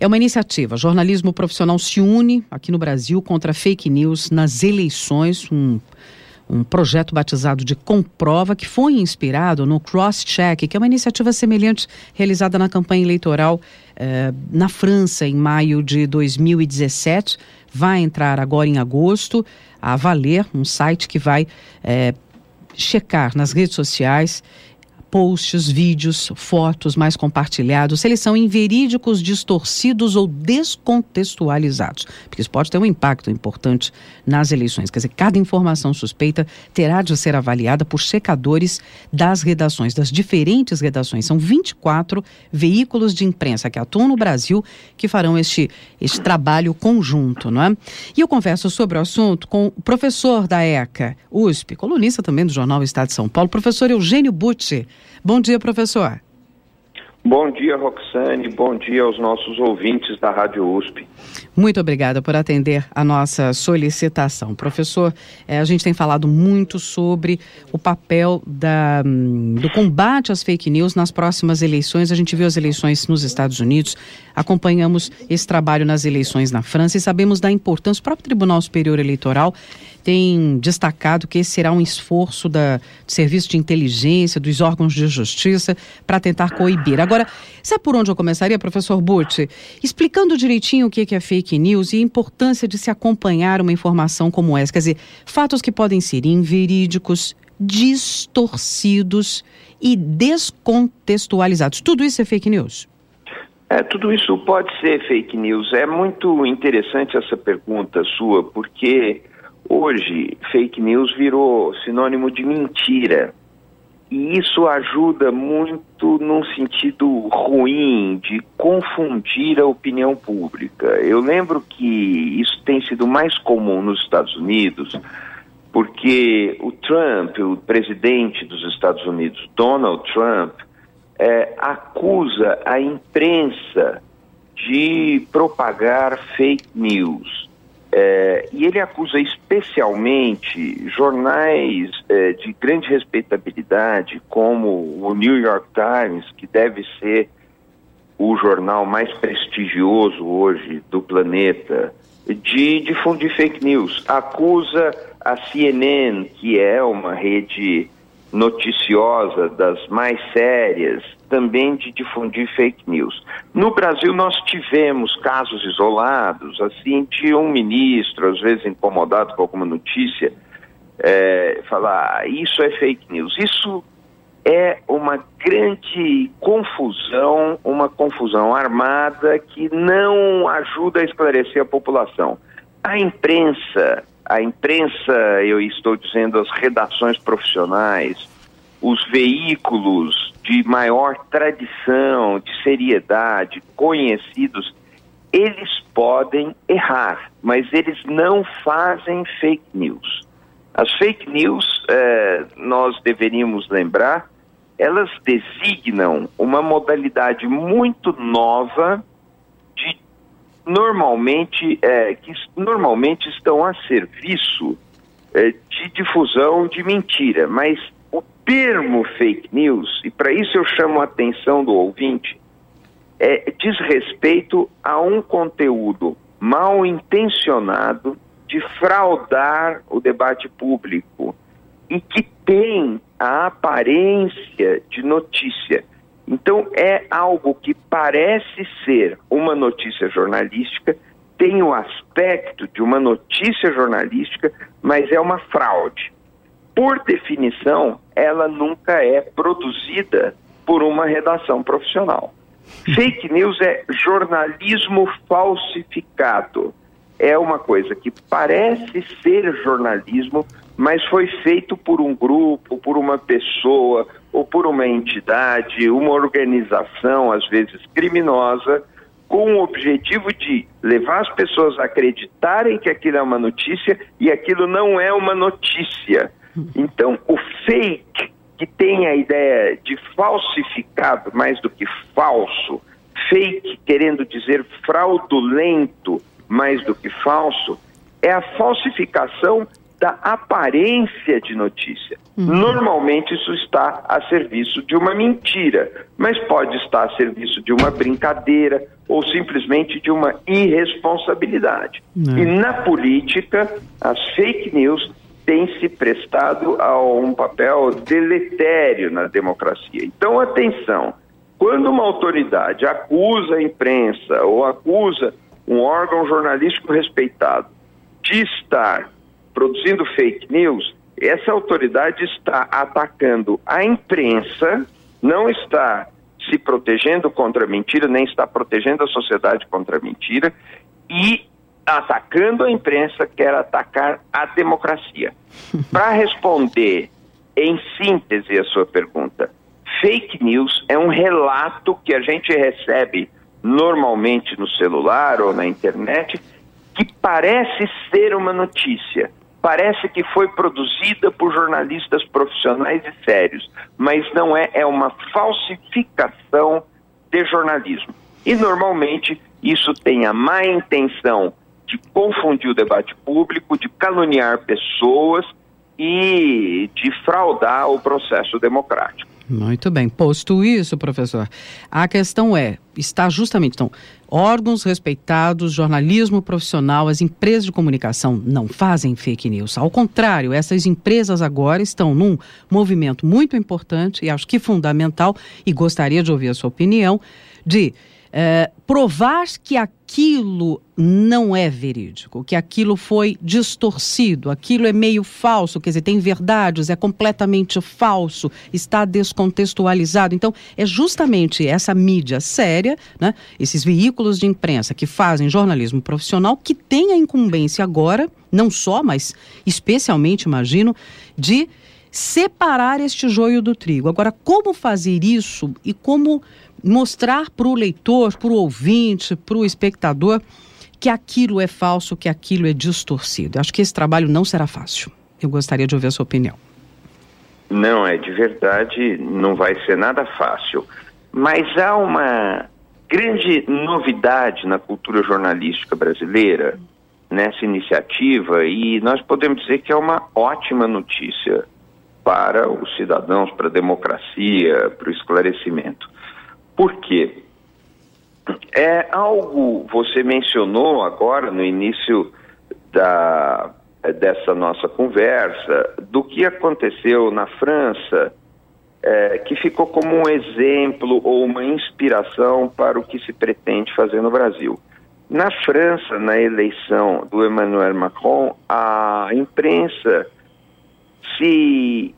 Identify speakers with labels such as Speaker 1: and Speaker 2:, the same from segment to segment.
Speaker 1: É uma iniciativa. Jornalismo profissional se une aqui no Brasil contra fake news nas eleições, um projeto batizado de Comprova, que foi inspirado no Crosscheck, que é uma iniciativa semelhante realizada na campanha eleitoral na França em maio de 2017. Vai entrar agora em agosto a valer, um site que vai checar nas redes sociais posts, vídeos, fotos mais compartilhados, se eles são inverídicos, distorcidos ou descontextualizados, porque isso pode ter um impacto importante nas eleições. Quer dizer, cada informação suspeita terá de ser avaliada por checadores das redações, das diferentes redações. São 24 veículos de imprensa que atuam no Brasil que farão este trabalho conjunto, não é? E eu converso sobre o assunto com o professor da ECA, USP, colunista também do jornal Estado de São Paulo, professor Eugênio Butti. Bom dia, professor.
Speaker 2: Bom dia, Roxane. Bom dia aos nossos ouvintes da Rádio USP.
Speaker 1: Muito obrigada por atender a nossa solicitação. Professor, a gente tem falado muito sobre o papel do combate às fake news nas próximas eleições. A gente viu as eleições nos Estados Unidos, acompanhamos esse trabalho nas eleições na França e sabemos da importância. O próprio Tribunal Superior Eleitoral tem destacado que esse será um esforço do Serviço de Inteligência, dos órgãos de justiça, para tentar coibir. Agora, sabe por onde eu começaria, professor Butti? Explicando direitinho o que é fake news e a importância de se acompanhar uma informação como essa. Quer dizer, fatos que podem ser inverídicos, distorcidos e descontextualizados. Tudo isso é fake news?
Speaker 2: Tudo isso pode ser fake news. É muito interessante essa pergunta sua, porque hoje fake news virou sinônimo de mentira. E isso ajuda muito num sentido ruim de confundir a opinião pública. Eu lembro que isso tem sido mais comum nos Estados Unidos, porque o Trump, o presidente dos Estados Unidos, Donald Trump, acusa a imprensa de propagar fake news. E ele acusa especialmente jornais de grande respeitabilidade, como o New York Times, que deve ser o jornal mais prestigioso hoje do planeta, de difundir fake news. Acusa a CNN, que é uma rede noticiosa das mais sérias, também de difundir fake news. No Brasil nós tivemos casos isolados, assim, de um ministro, às vezes incomodado com alguma notícia, falar, isso é fake news. Isso é uma grande confusão, uma confusão armada que não ajuda a esclarecer a população. A imprensa, eu estou dizendo as redações profissionais, os veículos de maior tradição, de seriedade, conhecidos, eles podem errar, mas eles não fazem fake news. As fake news, nós deveríamos lembrar, elas designam uma modalidade muito nova de que normalmente estão a serviço de difusão de mentira, mas o termo fake news, e para isso eu chamo a atenção do ouvinte, diz respeito a um conteúdo mal intencionado de fraudar o debate público e que tem a aparência de notícia. Então é algo que parece ser uma notícia jornalística, tem o aspecto de uma notícia jornalística, mas é uma fraude. Por definição, ela nunca é produzida por uma redação profissional. Fake news é jornalismo falsificado. É uma coisa que parece ser jornalismo, mas foi feito por um grupo, por uma pessoa ou por uma entidade, uma organização, às vezes criminosa, com o objetivo de levar as pessoas a acreditarem que aquilo é uma notícia e aquilo não é uma notícia. Então, o fake, que tem a ideia de falsificado mais do que falso, fake querendo dizer fraudulento mais do que falso, é a falsificação da aparência de notícia. Normalmente isso está a serviço de uma mentira, mas pode estar a serviço de uma brincadeira ou simplesmente de uma irresponsabilidade. E na política, as fake news têm se prestado a um papel deletério na democracia. Então, atenção, quando uma autoridade acusa a imprensa ou acusa um órgão jornalístico respeitado de estar produzindo fake news, essa autoridade está atacando a imprensa, não está se protegendo contra a mentira, nem está protegendo a sociedade contra a mentira, e atacando a imprensa quer atacar a democracia. Para responder em síntese a sua pergunta, fake news é um relato que a gente recebe normalmente no celular ou na internet, que parece ser uma notícia. Parece que foi produzida por jornalistas profissionais e sérios, mas não é, é uma falsificação de jornalismo. E normalmente isso tem a má intenção de confundir o debate público, de caluniar pessoas e de fraudar o processo democrático.
Speaker 1: Muito bem. Posto isso, professor, a questão está justamente, então, órgãos respeitados, jornalismo profissional, as empresas de comunicação não fazem fake news. Ao contrário, essas empresas agora estão num movimento muito importante e acho que fundamental, e gostaria de ouvir a sua opinião, de provar que aquilo não é verídico, que aquilo foi distorcido, aquilo é meio falso, quer dizer, tem verdades, é completamente falso, está descontextualizado. Então, é justamente essa mídia séria, né, esses veículos de imprensa que fazem jornalismo profissional, que tem a incumbência agora, não só, mas especialmente, imagino, de separar este joio do trigo. Agora, como fazer isso e como mostrar para o leitor, para o ouvinte, para o espectador que aquilo é falso, que aquilo é distorcido? Eu acho que esse trabalho não será fácil. Eu gostaria de ouvir a sua opinião.
Speaker 2: Não, de verdade, não vai ser nada fácil. Mas há uma grande novidade na cultura jornalística brasileira nessa iniciativa, e nós podemos dizer que é uma ótima notícia para os cidadãos, para a democracia, para o esclarecimento. Por quê? É algo, você mencionou agora no início dessa nossa conversa, do que aconteceu na França, que ficou como um exemplo ou uma inspiração para o que se pretende fazer no Brasil. Na França, na eleição do Emmanuel Macron, a imprensa se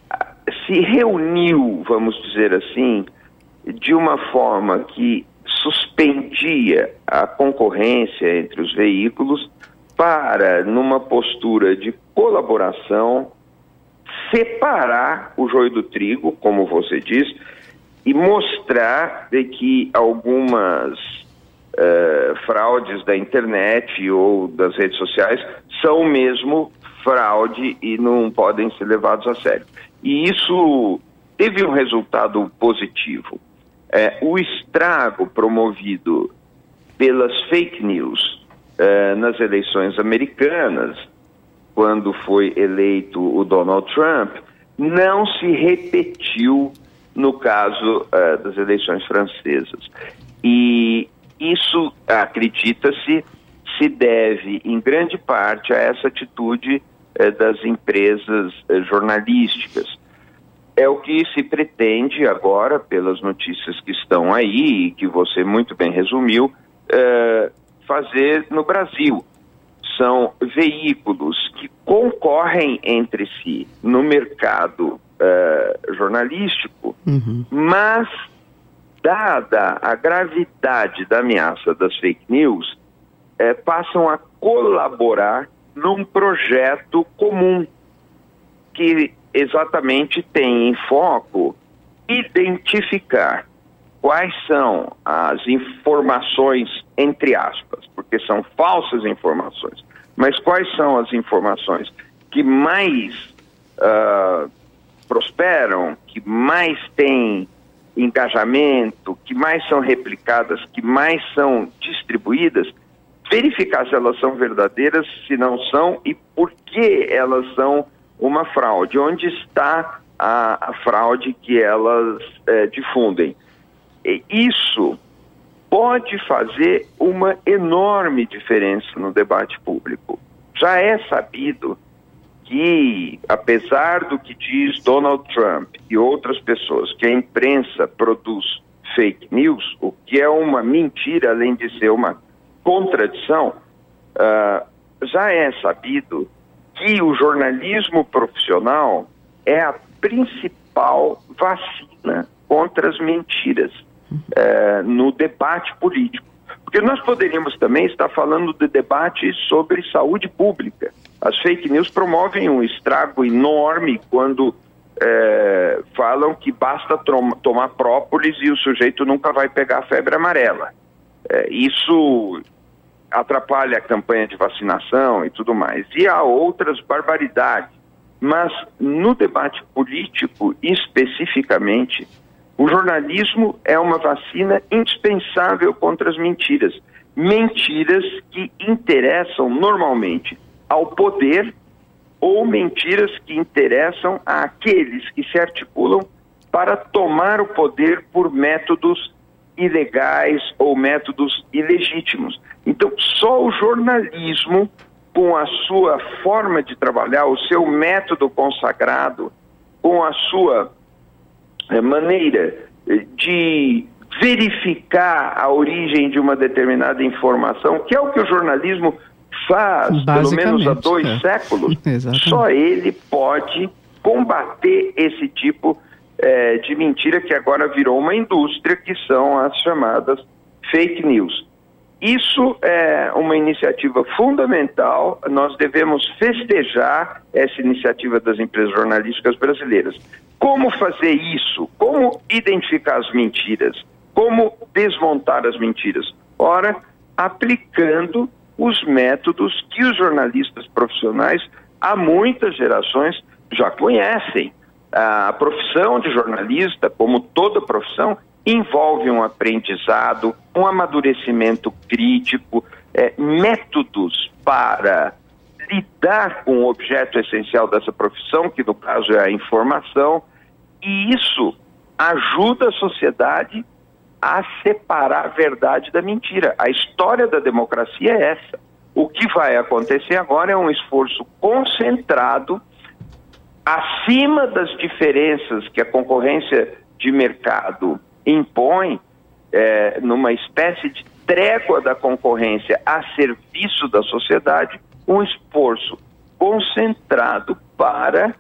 Speaker 2: reuniu, vamos dizer assim, de uma forma que suspendia a concorrência entre os veículos para, numa postura de colaboração, separar o joio do trigo, como você diz, e mostrar de que algumas fraudes da internet ou das redes sociais são mesmo fraude e não podem ser levados a sério. E isso teve um resultado positivo. O estrago promovido pelas fake news nas eleições americanas, quando foi eleito o Donald Trump, não se repetiu no caso das eleições francesas. E isso, acredita-se, se deve em grande parte a essa atitude das empresas jornalísticas. É o que se pretende agora, pelas notícias que estão aí, e que você muito bem resumiu, fazer no Brasil. São veículos que concorrem entre si no mercado jornalístico, mas, dada a gravidade da ameaça das fake news, passam a colaborar num projeto comum que exatamente tem em foco identificar quais são as informações, entre aspas, porque são falsas informações, mas quais são as informações que mais prosperam, que mais têm engajamento, que mais são replicadas, que mais são distribuídas, verificar se elas são verdadeiras, se não são, e por que elas são uma fraude. Onde está a fraude que elas difundem? Isso pode fazer uma enorme diferença no debate público. Já é sabido que, apesar do que diz Donald Trump e outras pessoas, que a imprensa produz fake news, o que é uma mentira, além de ser uma contradição, já é sabido que o jornalismo profissional é a principal vacina contra as mentiras no debate político. Porque nós poderíamos também estar falando de debate sobre saúde pública. As fake news promovem um estrago enorme quando falam que basta tomar própolis e o sujeito nunca vai pegar a febre amarela. Isso atrapalha a campanha de vacinação e tudo mais. E há outras barbaridades. Mas no debate político, especificamente, o jornalismo é uma vacina indispensável contra as mentiras. Mentiras que interessam normalmente ao poder ou mentiras que interessam àqueles que se articulam para tomar o poder por métodos ilegais ou métodos ilegítimos. Então, só o jornalismo, com a sua forma de trabalhar, o seu método consagrado, com a sua maneira de verificar a origem de uma determinada informação, que é o que o jornalismo faz, pelo menos há 2 séculos, só ele pode combater esse tipo de mentira que agora virou uma indústria, que são as chamadas fake news. Isso é uma iniciativa fundamental, nós devemos festejar essa iniciativa das empresas jornalísticas brasileiras. Como fazer isso? Como identificar as mentiras? Como desmontar as mentiras? Ora, aplicando os métodos que os jornalistas profissionais há muitas gerações já conhecem. A profissão de jornalista, como toda profissão, envolve um aprendizado, um amadurecimento crítico, métodos para lidar com o objeto essencial dessa profissão, que no caso é a informação, e isso ajuda a sociedade a separar a verdade da mentira. A história da democracia é essa. O que vai acontecer agora é um esforço concentrado acima das diferenças que a concorrência de mercado impõe, numa espécie de trégua da concorrência a serviço da sociedade, um esforço concentrado para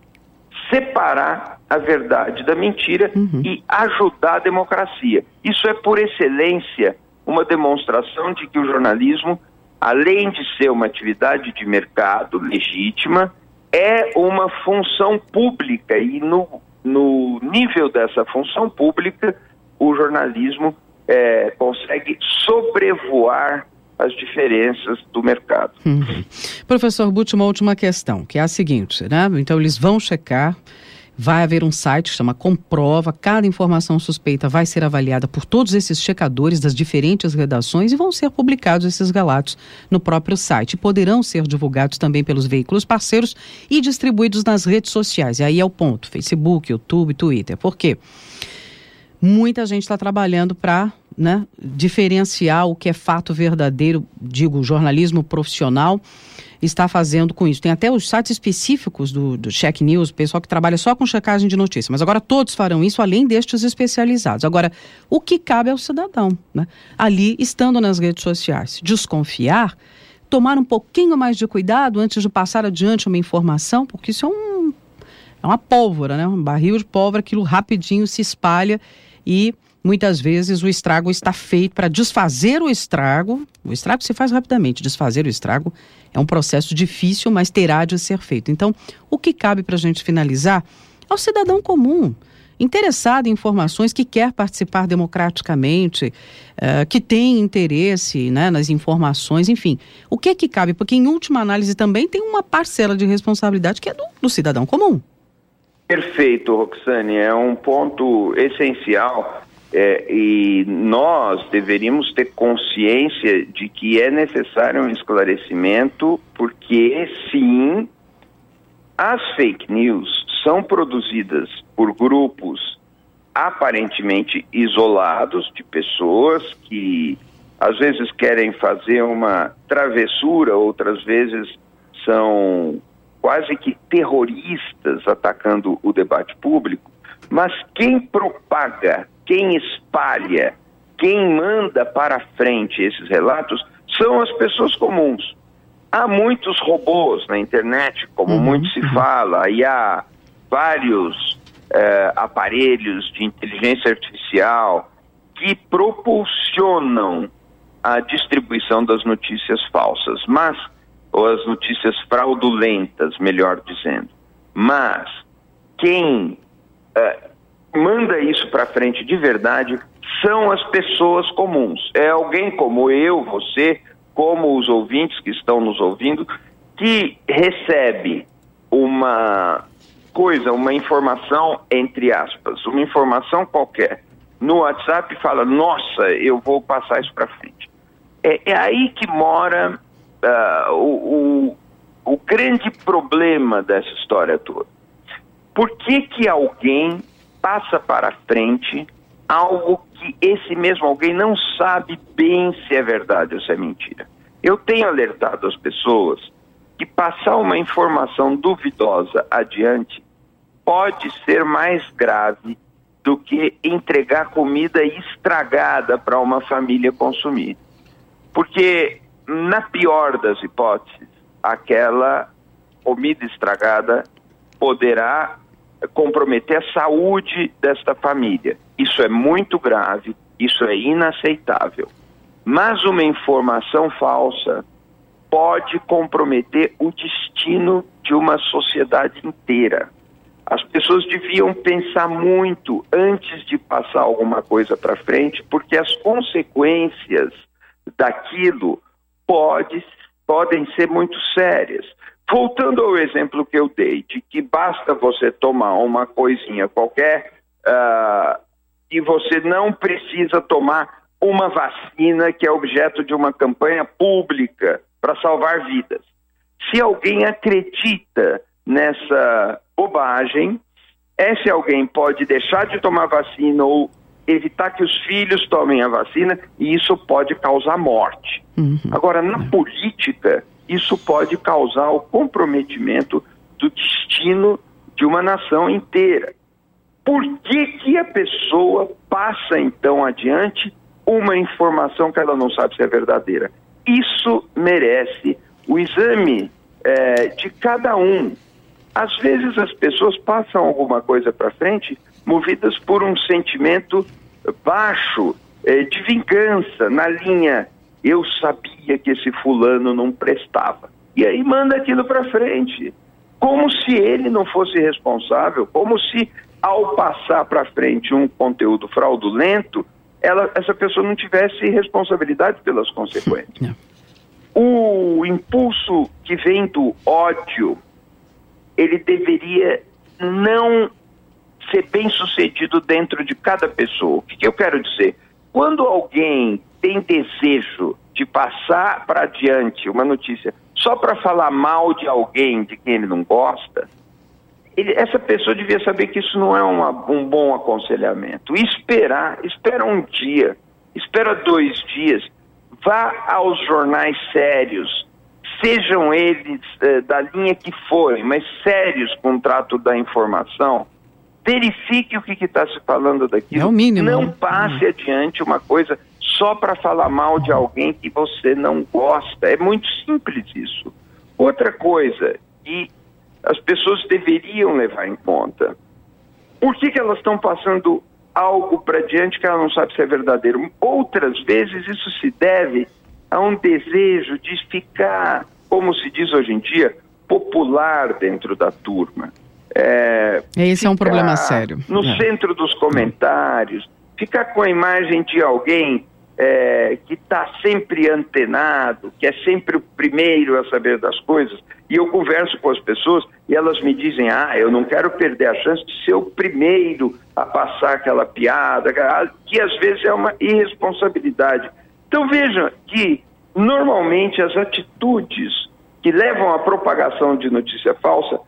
Speaker 2: separar a verdade da mentira e ajudar a democracia. Isso é, por excelência, uma demonstração de que o jornalismo, além de ser uma atividade de mercado legítima, é uma função pública, e no nível dessa função pública, o jornalismo consegue sobrevoar as diferenças do mercado.
Speaker 1: Professor Butti, uma última questão, que é a seguinte, né? Então eles vão checar, vai haver um site que chama Comprova, cada informação suspeita vai ser avaliada por todos esses checadores das diferentes redações e vão ser publicados esses relatos no próprio site. Poderão ser divulgados também pelos veículos parceiros e distribuídos nas redes sociais. E aí é o ponto, Facebook, YouTube, Twitter. Por quê? Muita gente está trabalhando para diferenciar o que é fato verdadeiro, digo, jornalismo profissional, está fazendo com isso. Tem até os sites específicos do Check News, pessoal que trabalha só com checagem de notícias, mas agora todos farão isso, além destes especializados. Agora, o que cabe ao cidadão, né? Ali, estando nas redes sociais, desconfiar, tomar um pouquinho mais de cuidado antes de passar adiante uma informação, porque isso é uma pólvora, né? Um barril de pólvora, aquilo rapidinho se espalha e muitas vezes o estrago está feito. Para desfazer o estrago se faz rapidamente, desfazer o estrago é um processo difícil, mas terá de ser feito. Então, o que cabe para a gente finalizar é o cidadão comum, interessado em informações, que quer participar democraticamente, que tem interesse, né, nas informações, enfim. O que é que cabe? Porque, em última análise, também tem uma parcela de responsabilidade que é do cidadão comum.
Speaker 2: Perfeito, Roxane, é um ponto essencial e nós deveríamos ter consciência de que é necessário um esclarecimento, porque sim, As fake news são produzidas por grupos aparentemente isolados, de pessoas que às vezes querem fazer uma travessura, outras vezes são quase que terroristas atacando o debate público, mas quem propaga, quem espalha, quem manda para frente esses relatos são as pessoas comuns. Há muitos robôs na internet, como muito se fala, e há vários aparelhos de inteligência artificial que propulsionam a distribuição das notícias falsas, ou as notícias fraudulentas, melhor dizendo. Mas quem manda isso para frente de verdade são as pessoas comuns. É alguém como eu, você, como os ouvintes que estão nos ouvindo, que recebe uma informação, entre aspas, uma informação qualquer no WhatsApp e fala, nossa, eu vou passar isso para frente. É aí que mora o grande problema dessa história toda. Por que alguém passa para frente algo que esse mesmo alguém não sabe bem se é verdade ou se é mentira? Eu tenho alertado as pessoas que passar uma informação duvidosa adiante pode ser mais grave do que entregar comida estragada para uma família consumir. Porque, na pior das hipóteses, aquela comida estragada poderá comprometer a saúde desta família. Isso é muito grave, isso é inaceitável. Mas uma informação falsa pode comprometer o destino de uma sociedade inteira. As pessoas deviam pensar muito antes de passar alguma coisa para frente, porque as consequências daquilo podem ser muito sérias. Voltando ao exemplo que eu dei, de que basta você tomar uma coisinha qualquer e você não precisa tomar uma vacina que é objeto de uma campanha pública para salvar vidas. Se alguém acredita nessa bobagem, esse alguém pode deixar de tomar vacina ou evitar que os filhos tomem a vacina, e isso pode causar morte. Agora, na política, isso pode causar o comprometimento do destino de uma nação inteira. Por que a pessoa passa, então, adiante uma informação que ela não sabe se é verdadeira? Isso merece o exame de cada um. Às vezes as pessoas passam alguma coisa para frente movidas por um sentimento baixo, de vingança, na linha, eu sabia que esse fulano não prestava. E aí manda aquilo para frente, como se ele não fosse responsável, como se ao passar para frente um conteúdo fraudulento, essa pessoa não tivesse responsabilidade pelas consequências. O impulso que vem do ódio, ele deveria não ser bem sucedido dentro de cada pessoa. O que eu quero dizer? Quando alguém tem desejo de passar para adiante uma notícia só para falar mal de alguém de quem ele não gosta, essa pessoa devia saber que isso não é um bom aconselhamento. Espera um dia, espera 2 dias, vá aos jornais sérios, sejam eles da linha que forem, mas sérios com o trato da informação, verifique o que está se falando daquilo.
Speaker 1: É o mínimo.
Speaker 2: Não passe adiante uma coisa só para falar mal de alguém que você não gosta. É muito simples isso. Outra coisa que as pessoas deveriam levar em conta: por que elas estão passando algo para diante que ela não sabe se é verdadeiro? Outras vezes isso se deve a um desejo de ficar, como se diz hoje em dia, popular dentro da turma.
Speaker 1: Esse é um problema sério.
Speaker 2: No centro dos comentários, ficar com a imagem de alguém que está sempre antenado, que é sempre o primeiro a saber das coisas. E eu converso com as pessoas e elas me dizem: eu não quero perder a chance de ser o primeiro a passar aquela piada, que às vezes é uma irresponsabilidade. Então vejam que normalmente as atitudes que levam à propagação de notícia falsa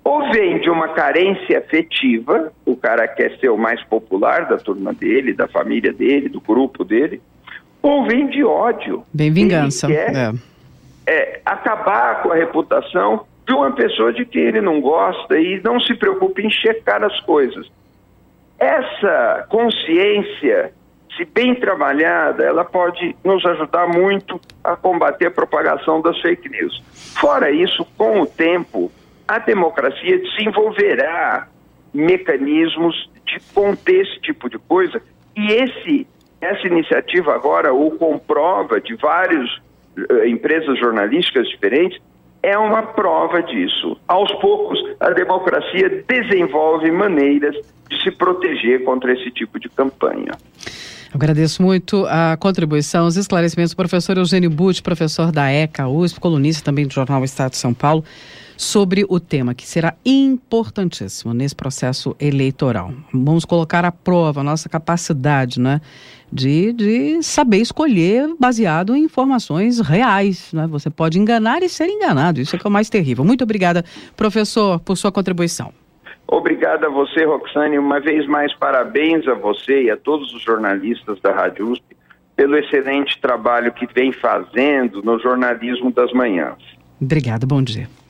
Speaker 2: Ou vem de uma carência afetiva, o cara quer ser o mais popular da turma dele, da família dele, do grupo dele, ou vem de ódio.
Speaker 1: Bem vingança.
Speaker 2: Ele quer acabar com a reputação de uma pessoa de quem ele não gosta e não se preocupa em checar as coisas. Essa consciência, se bem trabalhada, ela pode nos ajudar muito a combater a propagação das fake news. Fora isso, com o tempo, a democracia desenvolverá mecanismos de conter esse tipo de coisa, e essa iniciativa agora o comprova, de várias empresas jornalísticas diferentes, é uma prova disso. Aos poucos, a democracia desenvolve maneiras de se proteger contra esse tipo de campanha.
Speaker 1: Agradeço muito a contribuição, os esclarecimentos do professor Eugênio Butti, professor da ECA USP, colunista também do jornal Estado de São Paulo, sobre o tema que será importantíssimo nesse processo eleitoral. Vamos colocar à prova a nossa capacidade, né, de saber escolher baseado em informações reais, né? Você pode enganar e ser enganado, isso é que é o mais terrível. Muito obrigada, professor, por sua contribuição.
Speaker 2: Obrigado a você, Roxane. Uma vez mais, parabéns a você e a todos os jornalistas da Rádio USP pelo excelente trabalho que vem fazendo no jornalismo das manhãs.
Speaker 1: Obrigada, bom dia.